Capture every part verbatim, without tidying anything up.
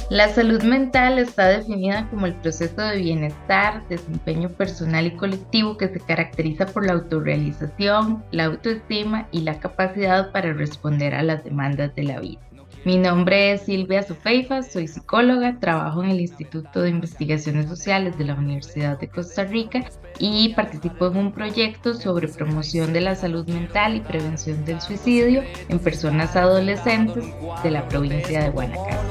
La salud mental está definida como el proceso de bienestar, desempeño personal y colectivo que se caracteriza por la autorrealización, la autoestima y la capacidad para responder a las demandas de la vida. Mi nombre es Silvia Sofeifa, soy psicóloga, trabajo en el Instituto de Investigaciones Sociales de la Universidad de Costa Rica y participo en un proyecto sobre promoción de la salud mental y prevención del suicidio en personas adolescentes de la provincia de Guanacaste.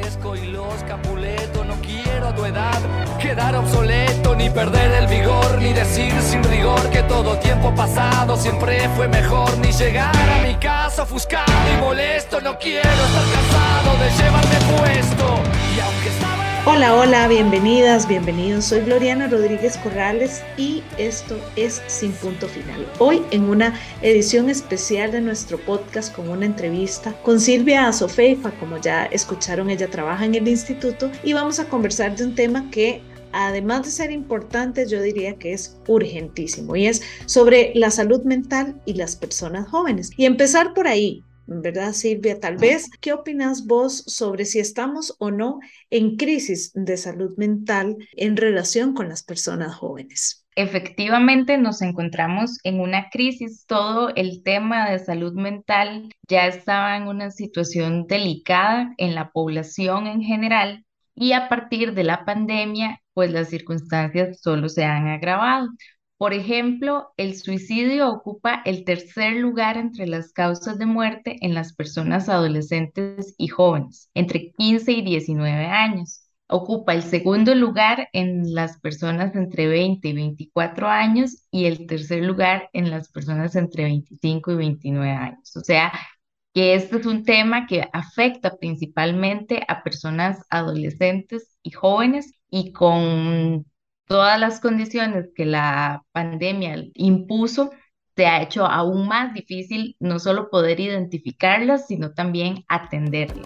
Y los Capuleto, no quiero a tu edad quedar obsoleto, ni perder el vigor, ni decir sin rigor que todo tiempo pasado siempre fue mejor, ni llegar a mi casa ofuscado y molesto. No quiero estar cansado de llevarme puesto. Y aunque estaba... Hola, hola, bienvenidas, bienvenidos. Soy Gloriana Rodríguez Corrales y esto es Sin Punto Final. Hoy en una edición especial de nuestro podcast con una entrevista con Silvia Azofeifa, como ya escucharon, ella trabaja en el instituto y vamos a conversar de un tema que, además de ser importante, yo diría que es urgentísimo y es sobre la salud mental y las personas jóvenes. Y empezar por ahí, ¿verdad, Silvia? Tal vez, ¿qué opinas vos sobre si estamos o no en crisis de salud mental en relación con las personas jóvenes? Efectivamente, nos encontramos en una crisis. Todo el tema de salud mental ya estaba en una situación delicada en la población en general y a partir de la pandemia, pues las circunstancias solo se han agravado. Por ejemplo, el suicidio ocupa el tercer lugar entre las causas de muerte en las personas adolescentes y jóvenes, entre quince y diecinueve años. Ocupa el segundo lugar en las personas entre veinte y veinticuatro años y el tercer lugar en las personas entre veinticinco y veintinueve años. O sea, que este es un tema que afecta principalmente a personas adolescentes y jóvenes y con todas las condiciones que la pandemia impuso, se ha hecho aún más difícil no solo poder identificarlas, sino también atenderlas.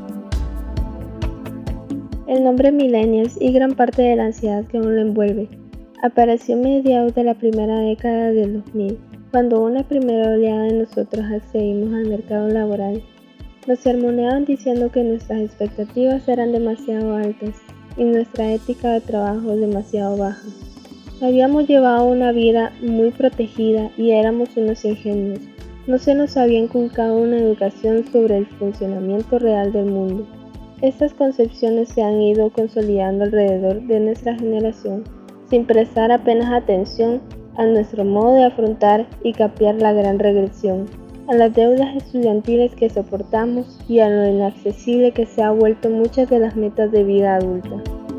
El nombre millennials y gran parte de la ansiedad que aún lo envuelve apareció a mediados de la primera década del dos mil, cuando una primera oleada de nosotros accedimos al mercado laboral. Nos sermoneaban diciendo que nuestras expectativas eran demasiado altas y nuestra ética de trabajo demasiado baja. Habíamos llevado una vida muy protegida y éramos unos ingenuos. No se nos había inculcado una educación sobre el funcionamiento real del mundo. Estas concepciones se han ido consolidando alrededor de nuestra generación, sin prestar apenas atención a nuestro modo de afrontar y capear la gran regresión, a las deudas estudiantiles que soportamos y a lo inaccesible que se ha vuelto muchas de las metas de vida adulta.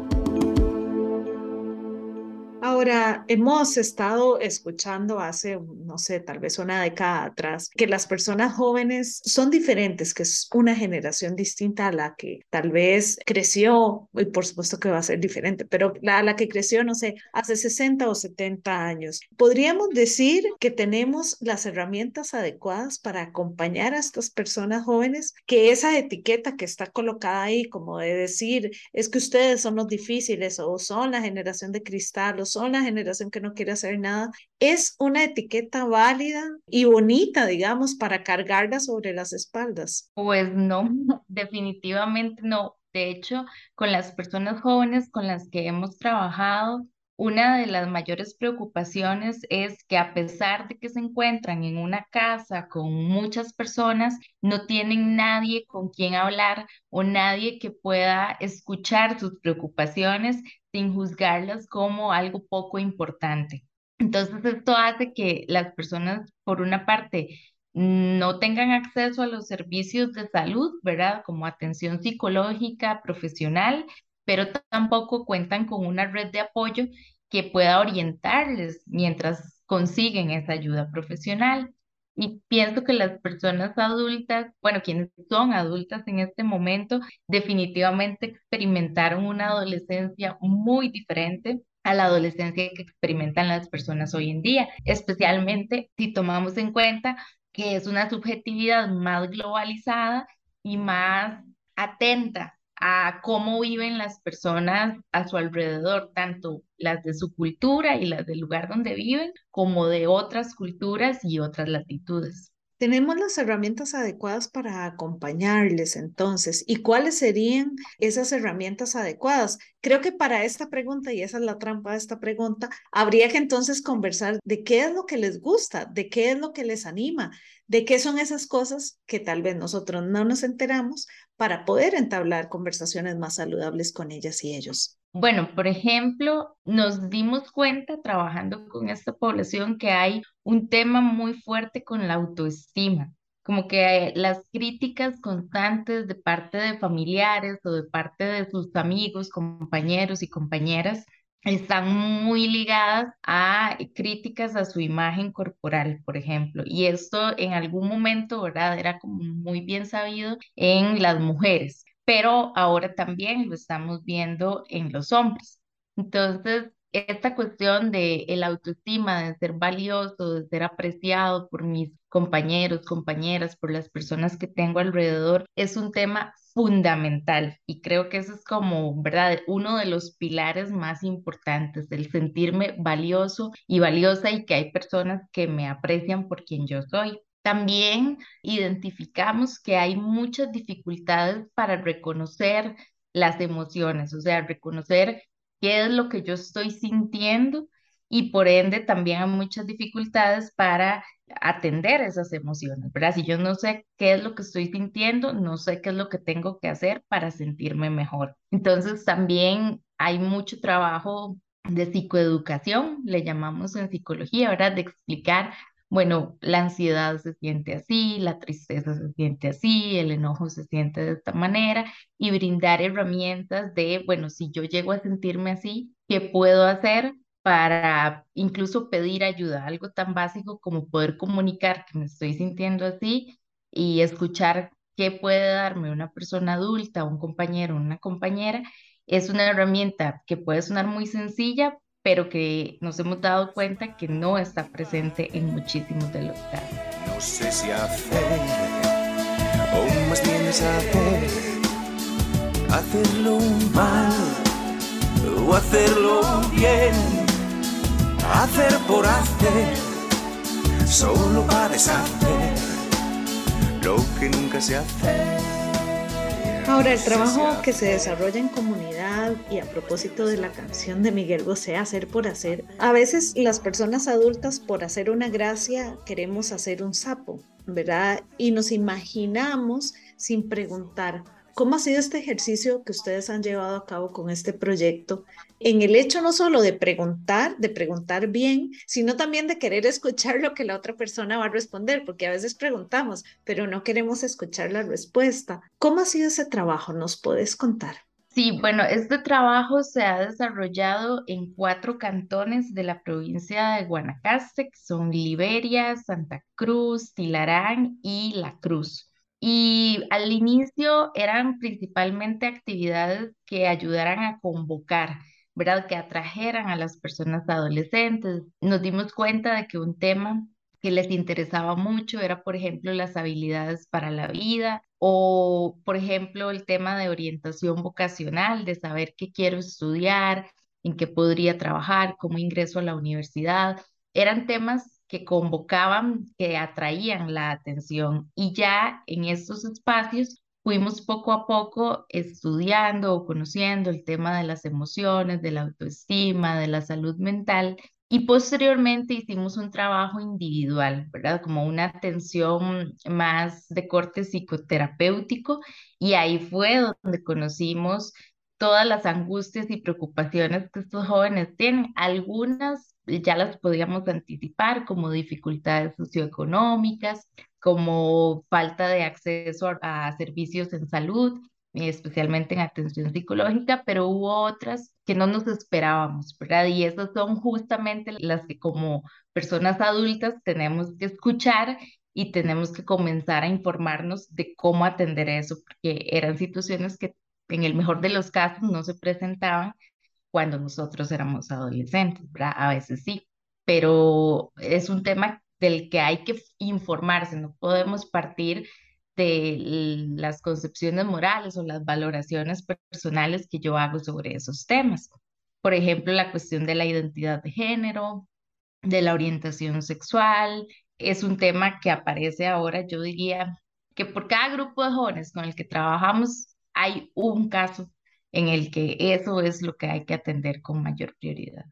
Ahora, hemos estado escuchando hace, no sé, tal vez una década atrás, que las personas jóvenes son diferentes, que es una generación distinta a la que tal vez creció, y por supuesto que va a ser diferente, pero la, la que creció, no sé, hace sesenta o setenta años. ¿Podríamos decir que tenemos las herramientas adecuadas para acompañar a estas personas jóvenes? Que esa etiqueta que está colocada ahí, como de decir, es que ustedes son los difíciles o son la generación de cristal o son la generación que no quiere hacer nada, es una etiqueta válida y bonita, digamos, para cargarla sobre las espaldas. Pues no, definitivamente no. De hecho, con las personas jóvenes con las que hemos trabajado, una de las mayores preocupaciones es que a pesar de que se encuentran en una casa con muchas personas, no tienen nadie con quien hablar o nadie que pueda escuchar sus preocupaciones sin juzgarlas como algo poco importante. Entonces, esto hace que las personas, por una parte, no tengan acceso a los servicios de salud, ¿verdad? Como atención psicológica, profesional, pero t- tampoco cuentan con una red de apoyo que pueda orientarles mientras consiguen esa ayuda profesional. Y pienso que las personas adultas, bueno, quienes son adultas en este momento, definitivamente experimentaron una adolescencia muy diferente a la adolescencia que experimentan las personas hoy en día, especialmente si tomamos en cuenta que es una subjetividad más globalizada y más atenta a cómo viven las personas a su alrededor, tanto las de su cultura y las del lugar donde viven, como de otras culturas y otras latitudes. Tenemos las herramientas adecuadas para acompañarles entonces. ¿Y cuáles serían esas herramientas adecuadas? Creo que para esta pregunta, y esa es la trampa de esta pregunta, habría que entonces conversar de qué es lo que les gusta, de qué es lo que les anima, de qué son esas cosas que tal vez nosotros no nos enteramos para poder entablar conversaciones más saludables con ellas y ellos. Bueno, por ejemplo, nos dimos cuenta trabajando con esta población que hay un tema muy fuerte con la autoestima, como que eh, las críticas constantes de parte de familiares o de parte de sus amigos, compañeros y compañeras están muy ligadas a críticas a su imagen corporal, por ejemplo. Y esto en algún momento, ¿verdad? Era como muy bien sabido en las mujeres, pero ahora también lo estamos viendo en los hombres. Entonces, esta cuestión de el autoestima, de ser valioso, de ser apreciado por mis compañeros, compañeras, por las personas que tengo alrededor, es un tema fundamental y creo que eso es como, ¿verdad? Uno de los pilares más importantes, el sentirme valioso y valiosa y que hay personas que me aprecian por quien yo soy. También identificamos que hay muchas dificultades para reconocer las emociones, o sea, reconocer qué es lo que yo estoy sintiendo y por ende también hay muchas dificultades para atender esas emociones, ¿verdad? Si yo no sé qué es lo que estoy sintiendo, no sé qué es lo que tengo que hacer para sentirme mejor. Entonces también hay mucho trabajo de psicoeducación, le llamamos en psicología, ¿verdad? De explicar, bueno, la ansiedad se siente así, la tristeza se siente así, el enojo se siente de esta manera y brindar herramientas de, bueno, si yo llego a sentirme así, ¿qué puedo hacer para incluso pedir ayuda? Algo tan básico como poder comunicar que me estoy sintiendo así y escuchar qué puede darme una persona adulta, un compañero, una compañera, es una herramienta que puede sonar muy sencilla, pero que nos hemos dado cuenta que no está presente en muchísimos de los casos. No sé si hacer o más bien saber hacerlo mal o hacerlo bien, hacer por hacer, solo para deshacer lo que nunca se hace. Ahora, el trabajo que se desarrolla en comunidad y a propósito de la canción de Miguel Bosé, Hacer por Hacer, a veces las personas adultas por hacer una gracia queremos hacer un sapo, ¿verdad? Y nos imaginamos sin preguntar. ¿Cómo ha sido este ejercicio que ustedes han llevado a cabo con este proyecto? En el hecho no solo de preguntar, de preguntar bien, sino también de querer escuchar lo que la otra persona va a responder, porque a veces preguntamos, pero no queremos escuchar la respuesta. ¿Cómo ha sido ese trabajo? ¿Nos puedes contar? Sí, bueno, este trabajo se ha desarrollado en cuatro cantones de la provincia de Guanacaste, que son Liberia, Santa Cruz, Tilarán y La Cruz. Y al inicio eran principalmente actividades que ayudaran a convocar, ¿verdad? Que atrajeran a las personas adolescentes. Nos dimos cuenta de que un tema que les interesaba mucho era, por ejemplo, las habilidades para la vida o, por ejemplo, el tema de orientación vocacional, de saber qué quiero estudiar, en qué podría trabajar, cómo ingreso a la universidad. Eran temas que convocaban, que atraían la atención y ya en estos espacios fuimos poco a poco estudiando o conociendo el tema de las emociones, de la autoestima, de la salud mental y posteriormente hicimos un trabajo individual, ¿verdad? Como una atención más de corte psicoterapéutico y ahí fue donde conocimos todas las angustias y preocupaciones que estos jóvenes tienen. Algunas ya las podíamos anticipar, como dificultades socioeconómicas, como falta de acceso a, a servicios en salud, eh, especialmente en atención psicológica, pero hubo otras que no nos esperábamos, ¿verdad? Y esas son justamente las que como personas adultas tenemos que escuchar y tenemos que comenzar a informarnos de cómo atender eso, porque eran situaciones que en el mejor de los casos no se presentaban cuando nosotros éramos adolescentes, ¿verdad? A veces sí, pero es un tema del que hay que informarse, no podemos partir de las concepciones morales o las valoraciones personales que yo hago sobre esos temas. Por ejemplo, la cuestión de la identidad de género, de la orientación sexual, es un tema que aparece ahora. Yo diría que por cada grupo de jóvenes con el que trabajamos hay un caso en el que eso es lo que hay que atender con mayor prioridad.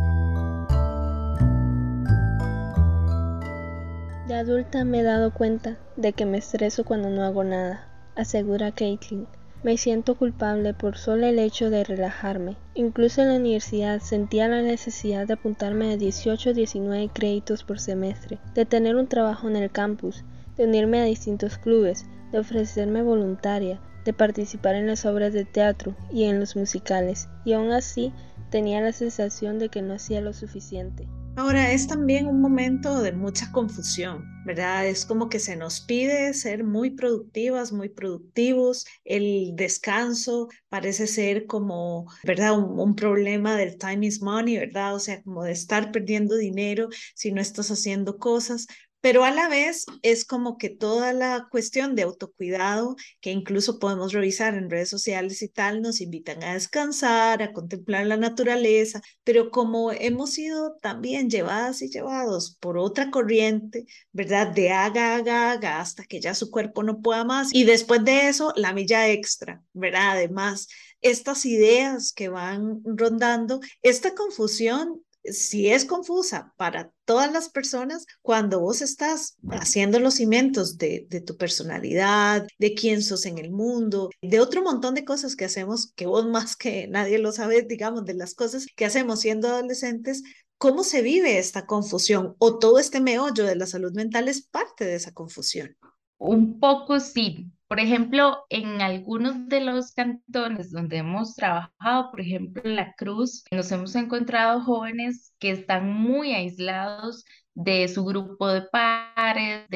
De adulta me he dado cuenta de que me estreso cuando no hago nada, asegura Caitlin. Me siento culpable por solo el hecho de relajarme. Incluso en la universidad sentía la necesidad de apuntarme a dieciocho o diecinueve créditos por semestre, de tener un trabajo en el campus, de unirme a distintos clubes, de ofrecerme voluntaria, de participar en las obras de teatro y en los musicales, y aún así tenía la sensación de que no hacía lo suficiente. Ahora es también un momento de mucha confusión, ¿verdad? Es como que se nos pide ser muy productivas, muy productivos. El descanso parece ser como, ¿verdad? Un, un problema del time is money, ¿verdad? O sea, como de estar perdiendo dinero si no estás haciendo cosas. Pero a la vez es como que toda la cuestión de autocuidado, que incluso podemos revisar en redes sociales y tal, nos invitan a descansar, a contemplar la naturaleza, pero como hemos sido también llevadas y llevados por otra corriente, ¿verdad? De haga, haga, haga, hasta que ya su cuerpo no pueda más. Y después de eso, la milla extra, ¿verdad? Además, estas ideas que van rondando, esta confusión, si es confusa para todas las personas, cuando vos estás haciendo los cimientos de, de tu personalidad, de quién sos en el mundo, de otro montón de cosas que hacemos, que vos más que nadie lo sabes, digamos, de las cosas que hacemos siendo adolescentes, ¿cómo se vive esta confusión? O todo este meollo de la salud mental es parte de esa confusión. Un poco sí. Por ejemplo, en algunos de los cantones donde hemos trabajado, por ejemplo, en La Cruz, nos hemos encontrado jóvenes que están muy aislados de su grupo de pares,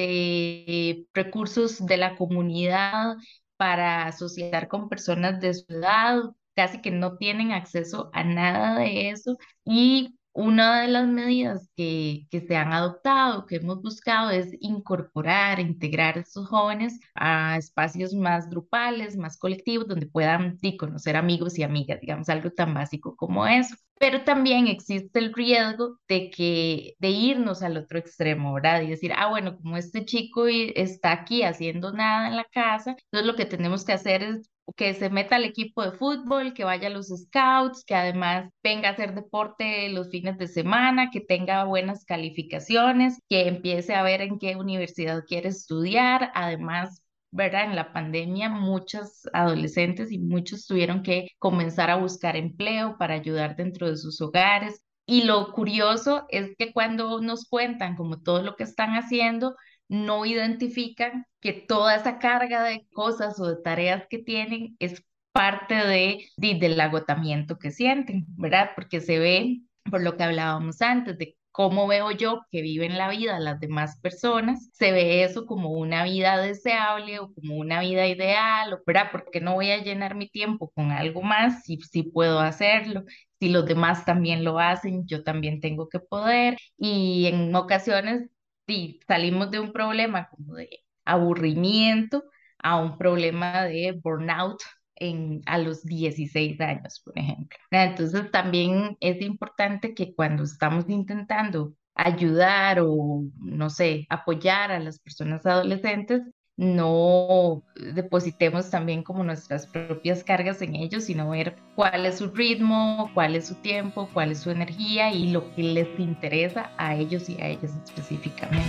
de recursos de la comunidad para socializar con personas de su edad, casi que no tienen acceso a nada de eso. Y una de las medidas que, que se han adoptado, que hemos buscado, es incorporar, integrar a estos jóvenes a espacios más grupales, más colectivos, donde puedan sí, conocer amigos y amigas, digamos, algo tan básico como eso. Pero también existe el riesgo de que de irnos al otro extremo, ¿verdad? Y decir, ah, bueno, como este chico y- está aquí haciendo nada en la casa, entonces lo que tenemos que hacer es que se meta al equipo de fútbol, que vaya a los scouts, que además venga a hacer deporte los fines de semana, que tenga buenas calificaciones, que empiece a ver en qué universidad quiere estudiar. Además, ¿verdad? En la pandemia muchas adolescentes y muchos tuvieron que comenzar a buscar empleo para ayudar dentro de sus hogares. Y lo curioso es que cuando nos cuentan como todo lo que están haciendo, no identifican que toda esa carga de cosas o de tareas que tienen es parte de, de- del agotamiento que sienten, ¿verdad? Porque se ve, por lo que hablábamos antes, de cómo veo yo que viven la vida las demás personas, se ve eso como una vida deseable o como una vida ideal, o, ¿verdad? Porque no voy a llenar mi tiempo con algo más si, si puedo hacerlo. Si los demás también lo hacen, yo también tengo que poder. Y en ocasiones sí, salimos de un problema como de aburrimiento a un problema de burnout en, a los dieciséis años, por ejemplo. Entonces también es importante que cuando estamos intentando ayudar o, no sé, apoyar a las personas adolescentes, no depositemos también como nuestras propias cargas en ellos, sino ver cuál es su ritmo, cuál es su tiempo, cuál es su energía y lo que les interesa a ellos y a ellas específicamente.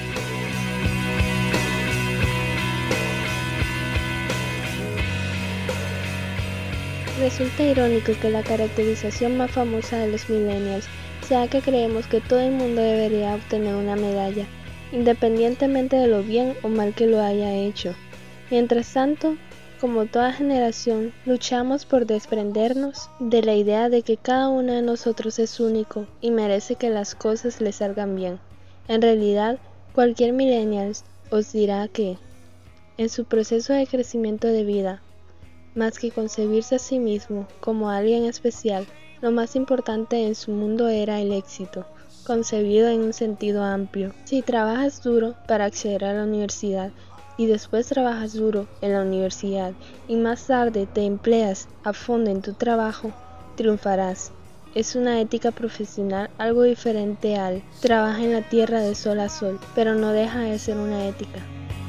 Resulta irónico que la caracterización más famosa de los millennials sea que creemos que todo el mundo debería obtener una medalla, independientemente de lo bien o mal que lo haya hecho. Mientras tanto, como toda generación, luchamos por desprendernos de la idea de que cada uno de nosotros es único y merece que las cosas le salgan bien. En realidad, cualquier millennial os dirá que, en su proceso de crecimiento de vida, más que concebirse a sí mismo como alguien especial, lo más importante en su mundo era el éxito, concebido en un sentido amplio. Si trabajas duro para acceder a la universidad y después trabajas duro en la universidad y más tarde te empleas a fondo en tu trabajo, triunfarás. es una ética profesional algo diferente al trabaja en la tierra de sol a sol, pero no deja de ser una ética.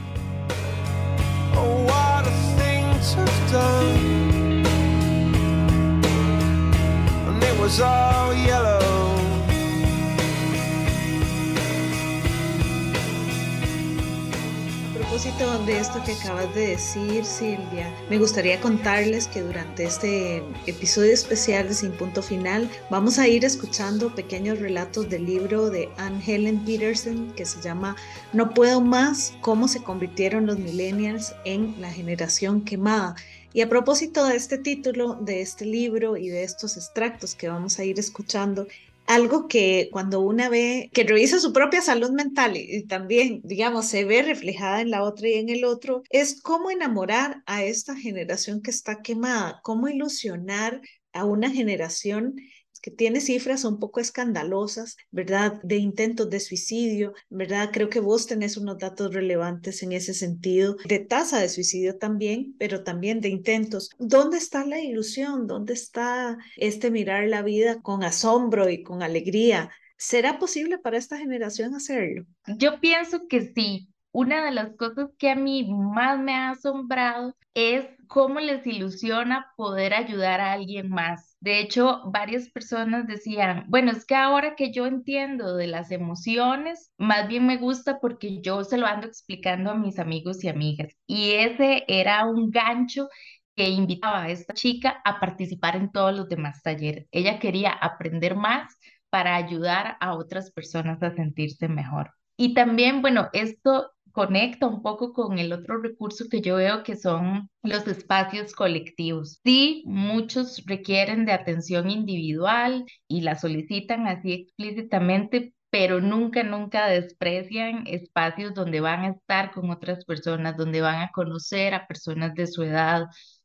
Oh, what a thing to have done. And it was all yellow. A propósito de esto que acabas de decir, Silvia, me gustaría contarles que durante este episodio especial de Sin Punto Final vamos a ir escuchando pequeños relatos del libro de Anne Helen Petersen que se llama No puedo más, cómo se convirtieron los millennials en la generación quemada. Y a propósito de este título, de este libro y de estos extractos que vamos a ir escuchando, algo que cuando una ve, que revisa su propia salud mental y, y también, digamos, se ve reflejada en la otra y en el otro, es cómo enamorar a esta generación que está quemada, cómo ilusionar a una generación que tiene cifras un poco escandalosas, ¿verdad? De intentos de suicidio, ¿verdad? Creo que vos tenés unos datos relevantes en ese sentido, de tasa de suicidio también, pero también de intentos. ¿Dónde está la ilusión? ¿Dónde está este mirar la vida con asombro y con alegría? ¿Será posible para esta generación hacerlo? Yo pienso que sí. Una de las cosas que a mí más me ha asombrado es cómo les ilusiona poder ayudar a alguien más. De hecho, varias personas decían, bueno, es que ahora que yo entiendo de las emociones, más bien me gusta porque yo se lo ando explicando a mis amigos y amigas. Y ese era un gancho que invitaba a esta chica a participar en todos los demás talleres. Ella quería aprender más para ayudar a otras personas a sentirse mejor. Y también, bueno, esto conecta un poco con el otro recurso que yo veo que son los espacios colectivos. Sí, muchos requieren de atención individual y la solicitan así explícitamente, pero nunca, nunca desprecian espacios donde van a estar con otras personas, donde van a conocer a personas de su edad,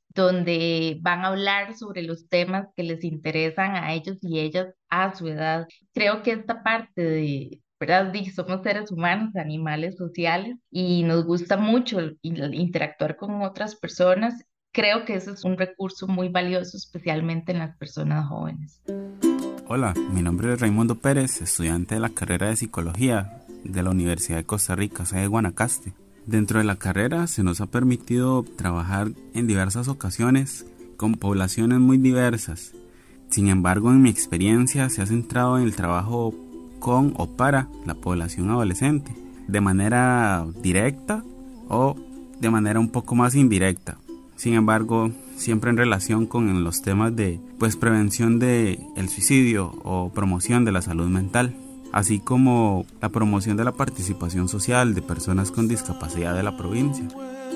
donde van a hablar sobre los temas que les interesan a ellos y ellas a su edad. Creo que esta parte de, ¿verdad? Di, somos seres humanos, animales sociales, y nos gusta mucho in- interactuar con otras personas. Creo que ese es un recurso muy valioso, especialmente en las personas jóvenes. Hola, mi nombre es Raimundo Pérez, estudiante de la carrera de Psicología de la Universidad de Costa Rica, sede de Guanacaste. Dentro de la carrera se nos ha permitido trabajar en diversas ocasiones con poblaciones muy diversas. Sin embargo, en mi experiencia se ha centrado en el trabajo con o para la población adolescente, de manera directa o de manera un poco más indirecta. Sin embargo, siempre en relación con los temas de pues, prevención del suicidio o promoción de la salud mental, así como la promoción de la participación social de personas con discapacidad de la provincia.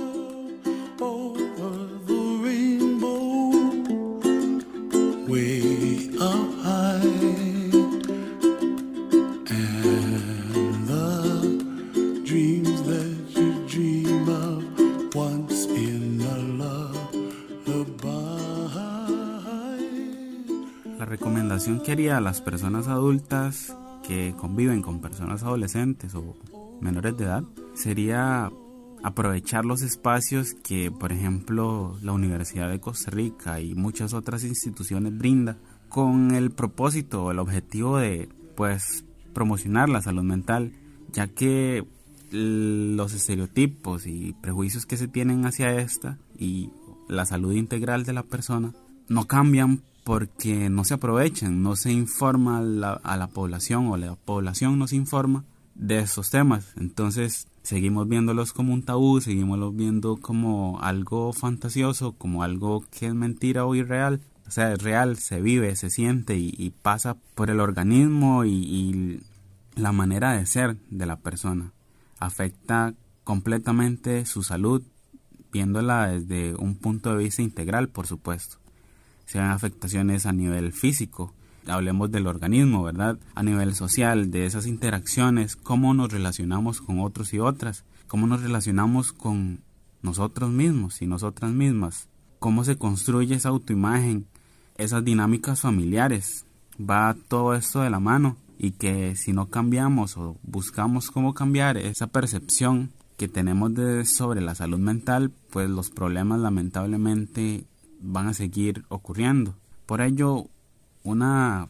La recomendación que haría a las personas adultas que conviven con personas adolescentes o menores de edad sería aprovechar los espacios que, por ejemplo, la Universidad de Costa Rica y muchas otras instituciones brinda con el propósito o el objetivo de pues promocionar la salud mental, ya que los estereotipos y prejuicios que se tienen hacia esta y la salud integral de la persona no cambian porque no se aprovechan, no se informa a la, a la población o la población no se informa de estos temas. Entonces seguimos viéndolos como un tabú, seguimos viendo como algo fantasioso, como algo que es mentira o irreal. O sea, es real, se vive, se siente y, y pasa por el organismo y, y la manera de ser de la persona. Afecta completamente su salud, viéndola desde un punto de vista integral, por supuesto. Sean afectaciones a nivel físico, hablemos del organismo, ¿verdad? A nivel social, de esas interacciones, cómo nos relacionamos con otros y otras, cómo nos relacionamos con nosotros mismos y nosotras mismas, cómo se construye esa autoimagen, esas dinámicas familiares. Va todo esto de la mano y que si no cambiamos o buscamos cómo cambiar esa percepción que tenemos de, sobre la salud mental, pues los problemas lamentablemente van a seguir ocurriendo. Por ello, una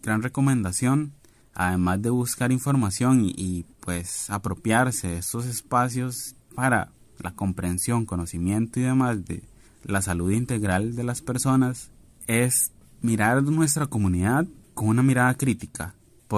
gran recomendación, además de buscar información y, y pues apropiarse de estos espacios para la comprensión, conocimiento y demás de la salud integral de las personas, es mirar nuestra comunidad con una mirada crítica,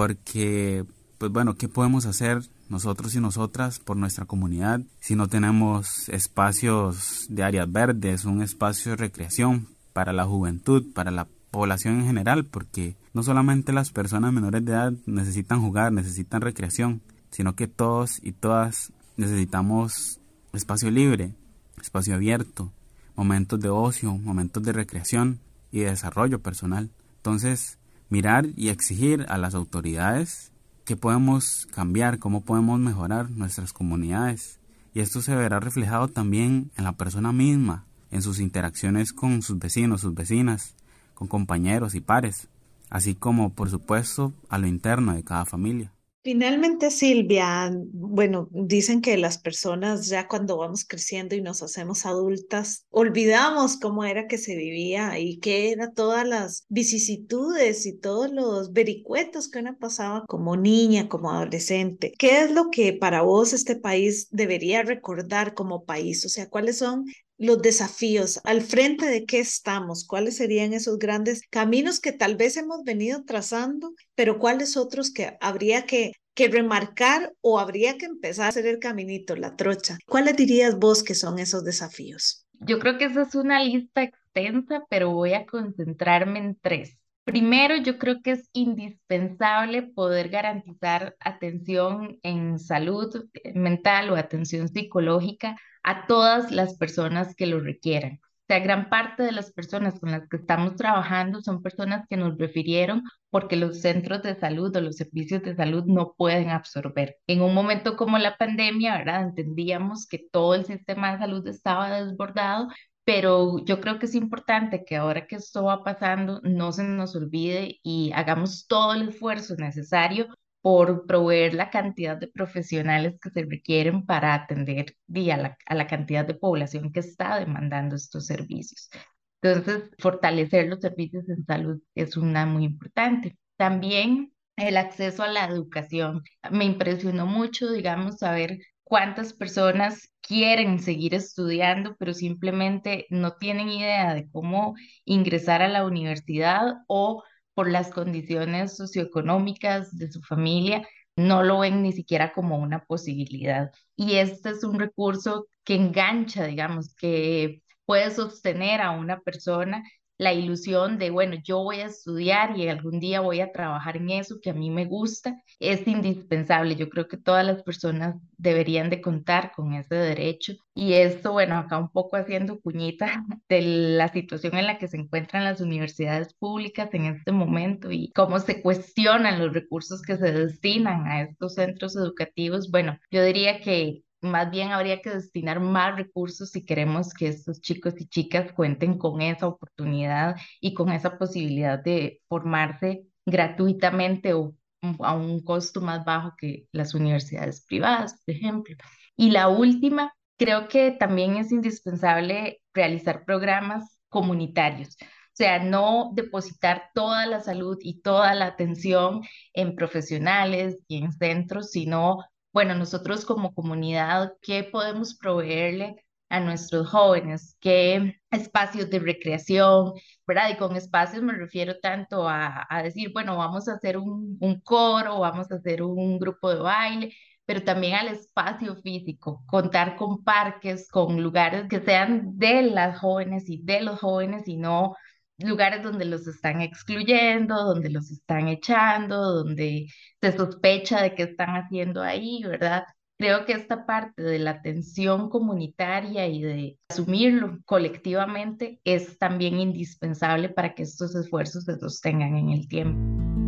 porque pues bueno, ¿qué podemos hacer nosotros y nosotras por nuestra comunidad si no tenemos espacios de áreas verdes, un espacio de recreación para la juventud, para la población en general? Porque no solamente las personas menores de edad necesitan jugar, necesitan recreación, sino que todos y todas necesitamos espacio libre, espacio abierto, momentos de ocio, momentos de recreación y de desarrollo personal. Entonces, mirar y exigir a las autoridades qué podemos cambiar, cómo podemos mejorar nuestras comunidades. Y esto se verá reflejado también en la persona misma, en sus interacciones con sus vecinos, sus vecinas, con compañeros y pares, así como, por supuesto, a lo interno de cada familia. Finalmente, Silvia, bueno, dicen que las personas ya cuando vamos creciendo y nos hacemos adultas, olvidamos cómo era que se vivía y qué eran todas las vicisitudes y todos los vericuetos que uno pasaba como niña, como adolescente. ¿Qué es lo que para vos este país debería recordar como país? O sea, ¿cuáles son los desafíos? ¿Al frente de qué estamos? ¿Cuáles serían esos grandes caminos que tal vez hemos venido trazando, pero cuáles otros que habría que, que remarcar o habría que empezar a hacer el caminito, la trocha? ¿Cuáles dirías vos que son esos desafíos? Yo creo que esa es una lista extensa, pero voy a concentrarme en tres. Primero, yo creo que es indispensable poder garantizar atención en salud mental o atención psicológica a todas las personas que lo requieran. O sea, gran parte de las personas con las que estamos trabajando son personas que nos refirieron porque los centros de salud o los servicios de salud no pueden absorber. En un momento como la pandemia, ¿verdad? Entendíamos que todo el sistema de salud estaba desbordado, pero yo creo que es importante que ahora que esto va pasando no se nos olvide y hagamos todo el esfuerzo necesario por proveer la cantidad de profesionales que se requieren para atender di, a la, a la cantidad de población que está demandando estos servicios. Entonces, fortalecer los servicios en salud es una muy importante. También el acceso a la educación. Me impresionó mucho, digamos, saber cuántas personas quieren seguir estudiando, pero simplemente no tienen idea de cómo ingresar a la universidad o por las condiciones socioeconómicas de su familia, no lo ven ni siquiera como una posibilidad. Y este es un recurso que engancha, digamos, que puede sostener a una persona la ilusión de, bueno, yo voy a estudiar y algún día voy a trabajar en eso que a mí me gusta, es indispensable. Yo creo que todas las personas deberían de contar con ese derecho. Y esto, bueno, acá un poco haciendo cuñita de la situación en la que se encuentran las universidades públicas en este momento y cómo se cuestionan los recursos que se destinan a estos centros educativos. Bueno, yo diría que más bien habría que destinar más recursos si queremos que estos chicos y chicas cuenten con esa oportunidad y con esa posibilidad de formarse gratuitamente o a un costo más bajo que las universidades privadas, por ejemplo. Y la última, creo que también es indispensable realizar programas comunitarios. O sea, no depositar toda la salud y toda la atención en profesionales y en centros, sino bueno, nosotros como comunidad, ¿qué podemos proveerle a nuestros jóvenes? ¿Qué espacios de recreación, verdad? Y con espacios me refiero tanto a, a decir, bueno, vamos a hacer un, un coro, vamos a hacer un grupo de baile, pero también al espacio físico, contar con parques, con lugares que sean de las jóvenes y de los jóvenes y no lugares donde los están excluyendo, donde los están echando, donde se sospecha de qué están haciendo ahí, ¿verdad? Creo que esta parte de la atención comunitaria y de asumirlo colectivamente es también indispensable para que estos esfuerzos se sostengan en el tiempo.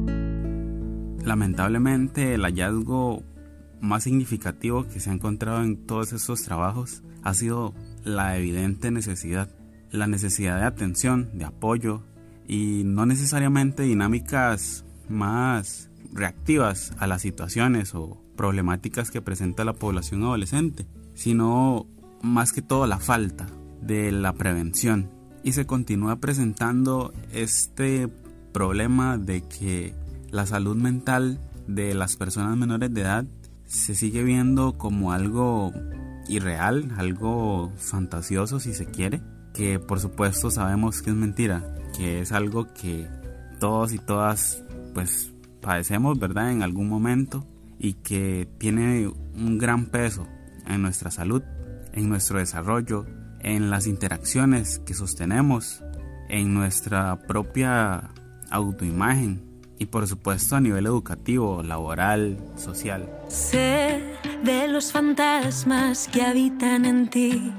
Lamentablemente, el hallazgo más significativo que se ha encontrado en todos estos trabajos ha sido la evidente necesidad, la necesidad de atención, de apoyo y no necesariamente dinámicas más reactivas a las situaciones o problemáticas que presenta la población adolescente, sino más que todo la falta de la prevención. Y se continúa presentando este problema de que la salud mental de las personas menores de edad se sigue viendo como algo irreal, algo fantasioso si se quiere, que por supuesto sabemos que es mentira, que es algo que todos y todas pues padecemos, ¿verdad?, en algún momento, y que tiene un gran peso en nuestra salud, en nuestro desarrollo, en las interacciones que sostenemos, en nuestra propia autoimagen y por supuesto a nivel educativo, laboral, social. Sé de los fantasmas que habitan en ti,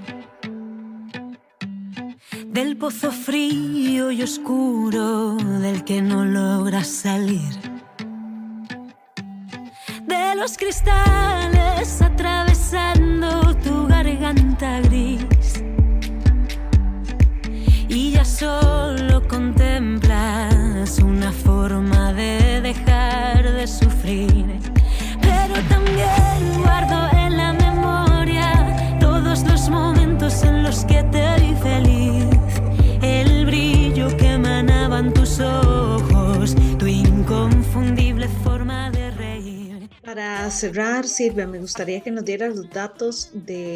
del pozo frío y oscuro del que no logras salir, de los cristales atravesando tu garganta gris, y ya solo contemplas una forma de dejar de sufrir. Pero también guardo en la memoria todos los momentos en los que te vi feliz, el brillo que emanaban tus ojos, tu inconfundible forma de reír. Para cerrar, Silvia, me gustaría que nos dieras los datos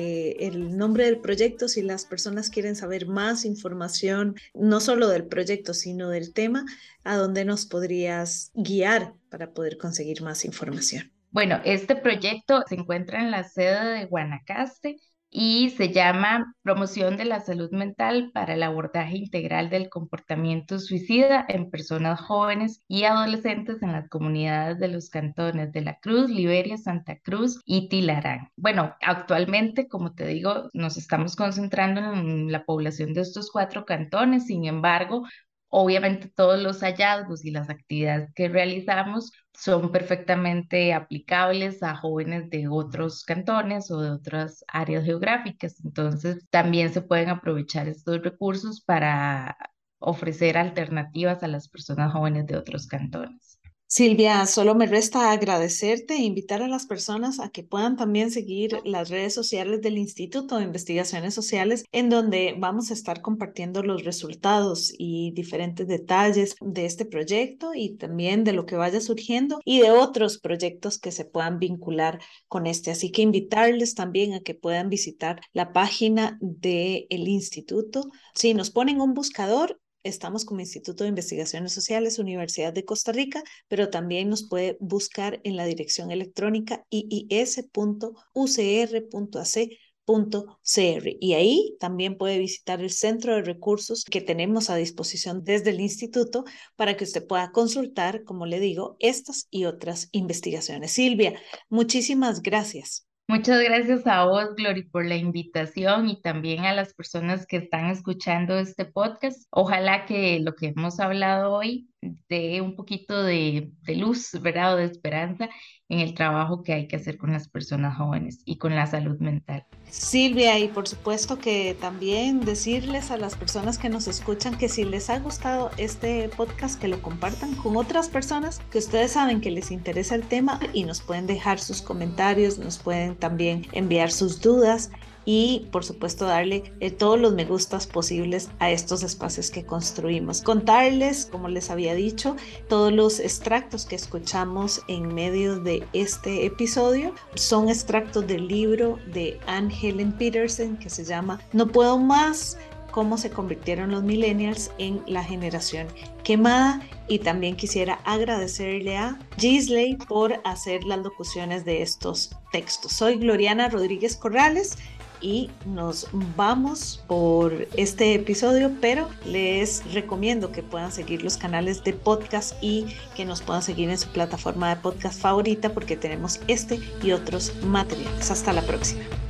del nombre del proyecto, si las personas quieren saber más información, no solo del proyecto, sino del tema, ¿a dónde nos podrías guiar para poder conseguir más información? Bueno, este proyecto se encuentra en la sede de Guanacaste y se llama Promoción de la Salud Mental para el Abordaje Integral del Comportamiento Suicida en Personas Jóvenes y Adolescentes en las comunidades de los cantones de La Cruz, Liberia, Santa Cruz y Tilarán. Bueno, actualmente, como te digo, nos estamos concentrando en la población de estos cuatro cantones. Sin embargo, obviamente todos los hallazgos y las actividades que realizamos son perfectamente aplicables a jóvenes de otros cantones o de otras áreas geográficas. Entonces, también se pueden aprovechar estos recursos para ofrecer alternativas a las personas jóvenes de otros cantones. Silvia, solo me resta agradecerte e invitar a las personas a que puedan también seguir las redes sociales del Instituto de Investigaciones Sociales, en donde vamos a estar compartiendo los resultados y diferentes detalles de este proyecto y también de lo que vaya surgiendo y de otros proyectos que se puedan vincular con este. Así que invitarles también a que puedan visitar la página del Instituto. Si nos ponen un buscador, estamos como Instituto de Investigaciones Sociales, Universidad de Costa Rica, pero también nos puede buscar en la dirección electrónica i i s punto u c r punto a c punto c r, y ahí también puede visitar el centro de recursos que tenemos a disposición desde el instituto para que usted pueda consultar, como le digo, estas y otras investigaciones. Silvia, muchísimas gracias. Muchas gracias a vos, Glory, por la invitación y también a las personas que están escuchando este podcast. Ojalá que lo que hemos hablado hoy dé un poquito de, de luz, ¿verdad? O de esperanza en el trabajo que hay que hacer con las personas jóvenes y con la salud mental. Silvia, y por supuesto que también decirles a las personas que nos escuchan que si les ha gustado este podcast, que lo compartan con otras personas que ustedes saben que les interesa el tema y nos pueden dejar sus comentarios, nos pueden también enviar sus dudas y por supuesto darle eh, todos los me gustas posibles a estos espacios que construimos. Contarles, como les había dicho, todos los extractos que escuchamos en medio de este episodio son extractos del libro de Anne Helen Petersen que se llama No Puedo Más: Cómo se convirtieron los millennials en la generación quemada. Y también quisiera agradecerle a Gisley por hacer las locuciones de estos textos. Soy Gloriana Rodríguez Corrales y nos vamos por este episodio, pero les recomiendo que puedan seguir los canales de podcast y que nos puedan seguir en su plataforma de podcast favorita porque tenemos este y otros materiales. Hasta la próxima.